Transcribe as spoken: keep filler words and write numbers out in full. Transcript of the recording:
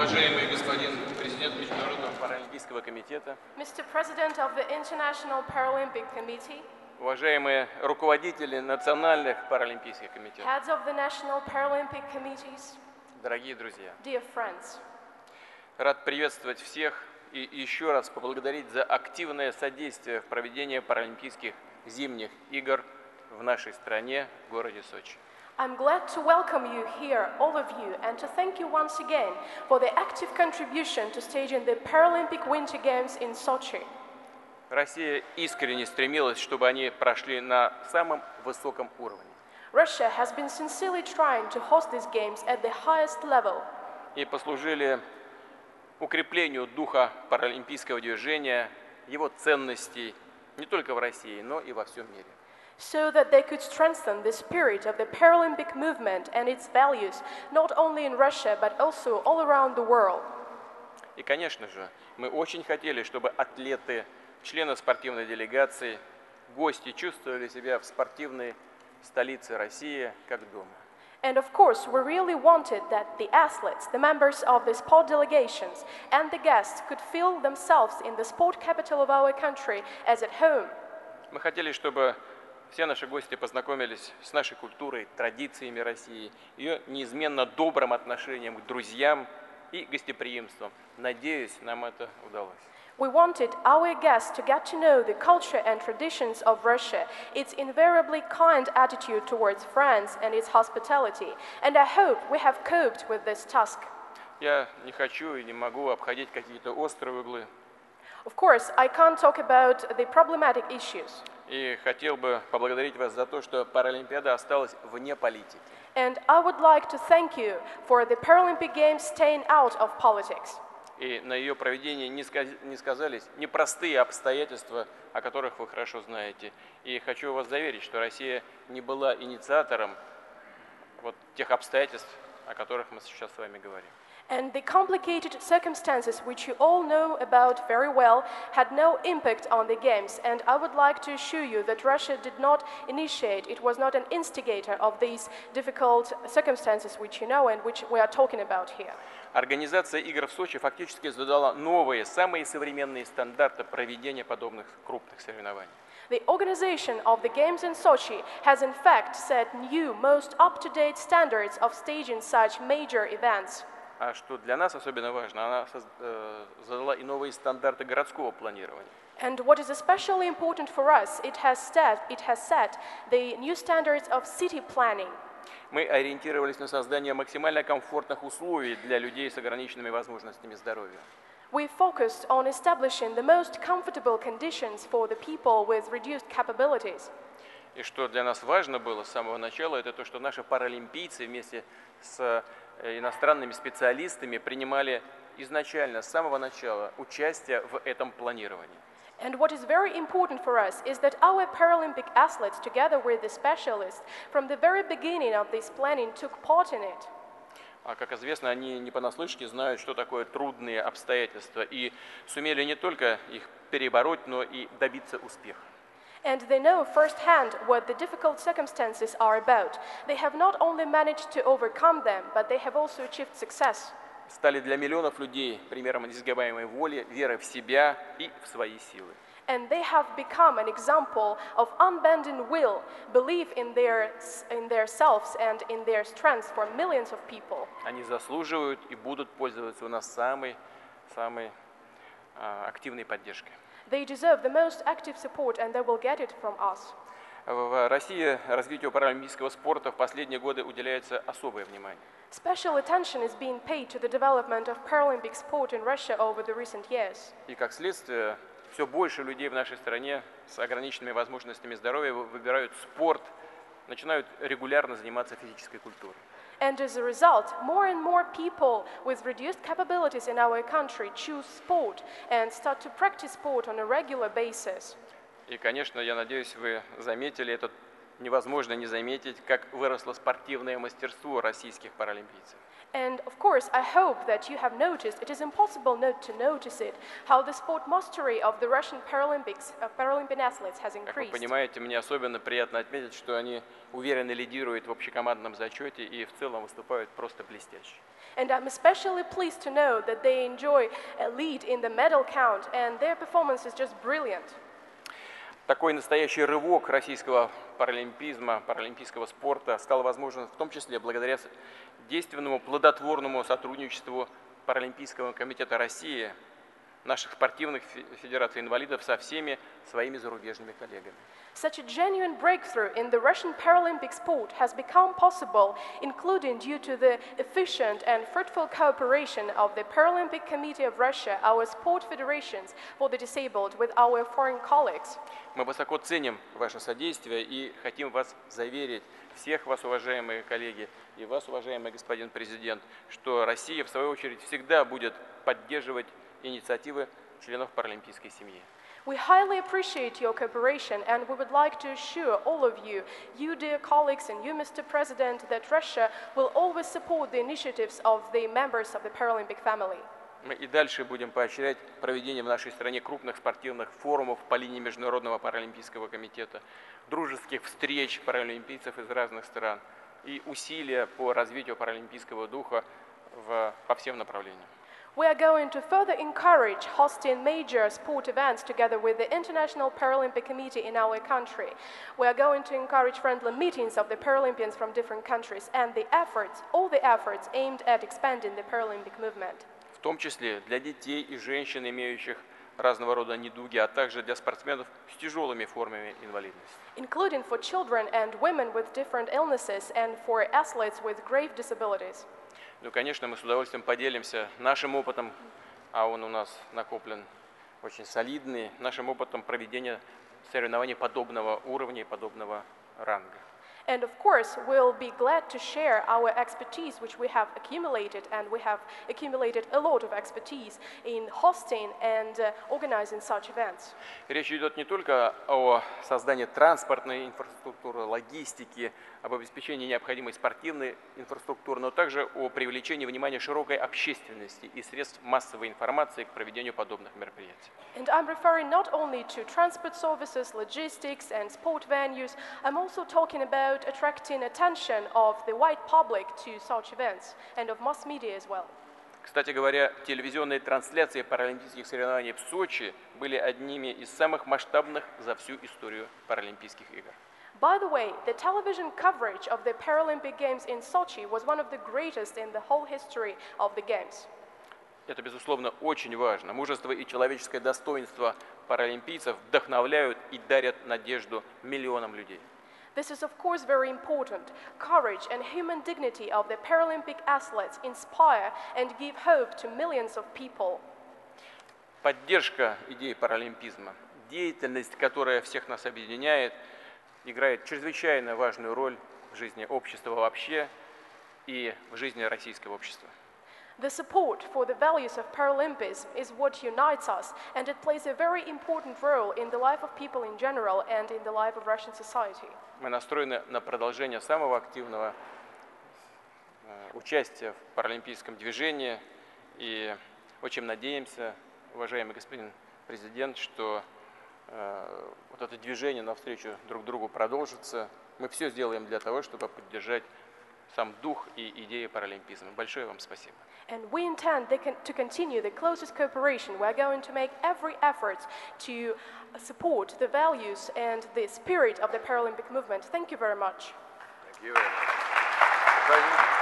Уважаемый господин президент Международного паралимпийского комитета, Mister President of the International Paralympic Committee, уважаемые руководители национальных паралимпийских комитетов, heads of the National Paralympic Committees, дорогие друзья, dear friends, рад приветствовать всех и еще раз поблагодарить за активное содействие в проведении Паралимпийских зимних игр в нашей стране, в городе Сочи. I'm glad to welcome you here, all of you, and to thank you once again for the active contribution to staging the Paralympic Winter Games in Sochi. Россия искренне стремилась, чтобы они прошли на самом высоком уровне. Russia has been sincerely trying to host these games at the highest level. И послужили укреплению духа паралимпийского движения, его ценностей не только в России, но и во всем мире. So that they could strengthen the spirit of the Paralympic movement and its values, not only in Russia, but also all around the world. И, конечно же, мы очень хотели, чтобы атлеты, члены спортивной делегации, гости чувствовали себя в спортивной столице России как дома. And of course, we really wanted that the athletes, the members of the sport delegations, and the guests could feel themselves in the sport capital of our country as at home. Мы хотели, чтобы все наши гости познакомились с нашей культурой, традициями России, ее неизменно добрым отношением к друзьям и гостеприимством. Надеюсь, нам это удалось. We wanted our guests to get to know the culture and traditions of Russia, its invariably kind attitude towards friends and its hospitality, and I hope we have coped with this task. Я не хочу и не могу обходить какие-то острые углы. Of course, I can't talk about the problematic issues. И хотел бы поблагодарить вас за то, что Паралимпиада осталась вне политики. And I would like to thank you for the Paralympic Games staying out of politics. И на ее проведении не, сказ... не сказались непростые обстоятельства, о которых вы хорошо знаете. И хочу вас заверить, что Россия не была инициатором вот тех обстоятельств, о которых мы сейчас с вами говорим. And the complicated circumstances which you all know about very well had no impact on the games. And I would like to assure you that Russia did not initiate, it was not an instigator of these difficult circumstances which you know and which we are talking about here. Организация игр в Сочи фактически задала новые, самые современные стандарты проведения подобных крупных соревнований. The organization of the Games in Sochi has in fact set new, most up-to-date standards of staging such major events. А что для нас особенно важно, она задала и новые стандарты городского планирования. And what is especially important for us, it has set, it has set the new standards of city planning. Мы ориентировались на создание максимально комфортных условий для людей с ограниченными возможностями здоровья. We focused on establishing the most comfortable conditions for the people with reduced capabilities. И что для нас важно было с самого начала, это то, что наши паралимпийцы вместе с иностранными специалистами принимали изначально, с самого начала, участие в этом планировании. And what is very important for us is that our Paralympic athletes, together with the specialists, from the very beginning of this planning, took part in it. А как известно, они не понаслышке знают, что такое трудные обстоятельства, и сумели не только их перебороть, но и добиться успеха. And they know firsthand what the difficult circumstances are about. They have not only managed to overcome them, but they have also achieved success. Стали для миллионов людей примером несгибаемой воли, веры в себя и в свои силы. And they have become an example of unbending will, belief in their, in their selves and in their strength for millions of people. Они заслуживают и будут пользоваться у нас самой, самой а, активной поддержкой. They deserve the most active support, and they will get it from us. В России развитию паралимпийского спорта в последние годы уделяется особое внимание. Special attention is being paid to the development of Paralympic sport in Russia over the recent years. И как следствие, все больше людей в нашей стране с ограниченными возможностями здоровья выбирают спорт, начинают регулярно заниматься физической культурой. And as a result, more and more people with reduced capabilities in our country choose sport and start to practice sport on a regular basis. И, конечно, я надеюсь, вы заметили, это невозможно не заметить, как выросло спортивное мастерство российских паралимпийцев. And of course, I hope that you have noticed, it is impossible not to notice it, how the sport mastery of the Russian Paralympics, uh, Paralympic athletes has Как вы increased. понимаете, мне особенно приятно отметить, что они уверенно лидируют в общекомандном зачете и в целом выступают просто блестяще. And I'm especially pleased to know that they enjoy a lead in the medal count, and their performance is just brilliant. Такой настоящий рывок российского паралимпизма, паралимпийского спорта стал возможен в том числе благодаря действенному, плодотворному сотрудничеству Паралимпийского комитета России, наших спортивных федераций инвалидов со всеми своими зарубежными коллегами. Such a genuine breakthrough in the Russian Paralympic sport has become possible, including due to the efficient and fruitful cooperation of the Paralympic Committee of Russia, our sport federations for the disabled, with our foreign colleagues. Мы высоко ценим ваше содействие и хотим вас заверить, всех вас, уважаемые коллеги, и вас, уважаемый господин президент, что Россия, в свою очередь, всегда будет поддерживать инициативы членов паралимпийской семьи. We highly appreciate your cooperation, and we would like to assure all of you, you dear colleagues and you, Mister President, that Russia will always support the initiatives of the members of the Paralympic family. Мы и дальше будем поощрять проведение в нашей стране крупных спортивных форумов по линии Международного паралимпийского комитета, дружеских встреч паралимпийцев из разных стран и усилия по развитию паралимпийского духа в, по всем направлениям. We are going to further encourage hosting major sport events together with the International Paralympic Committee in our country. We are going to encourage friendly meetings of the Paralympians from different countries and the efforts, all the efforts aimed at expanding the Paralympic movement. В том числе для детей и женщин, имеющих разного рода недуги, а также для спортсменов с тяжелыми формами инвалидности. Including for children and women with different illnesses and for athletes with grave disabilities. Ну, конечно, мы с удовольствием поделимся нашим опытом, а он у нас накоплен очень солидный, нашим опытом проведения соревнований подобного уровня и подобного ранга. And of course, we'll be glad to share our expertise, which we have accumulated, and we have accumulated a lot of expertise in hosting and uh, organizing such events. Речь идет не только о создании транспортной инфраструктуры, логистики, об обеспечении необходимой спортивной инфраструктуры, но также о привлечении внимания широкой общественности и средств массовой информации к проведению подобных мероприятий. And I'm referring not only to transport services, logistics, and sport venues, I'm also talking about attracting attention of the wide public to such events and of mass media as well. Кстати говоря, телевизионные трансляции паралимпийских соревнований в Сочи были одними из самых масштабных за всю историю Паралимпийских игр. By the way, the television coverage of the Paralympic Games in Sochi was one of the greatest in the whole history of the Games. Это, безусловно, очень важно. Мужество и человеческое достоинство паралимпийцев вдохновляют и дарят надежду миллионам людей. This is, of course, very important. Courage and human dignity of the Paralympic athletes inspire and give hope to millions of people. Поддержка идеи паралимпизма, деятельность, которая всех нас объединяет, играет чрезвычайно важную роль в жизни общества вообще и в жизни российского общества. The support for the values of Paralympism is what unites us, and it plays a very important role in the life of people in general and in the life of Russian society. Мы настроены на продолжение самого активного участия в паралимпийском движении и очень надеемся, уважаемый господин президент, что э, вот это движение навстречу друг другу продолжится. Мы все сделаем для того, чтобы поддержать сам дух и идеи паралимпизма. Большое вам спасибо. And we intend to continue the closest cooperation. We are going to make every effort to support the values and the spirit of the Paralympic movement. Thank you very much. Thank you very much.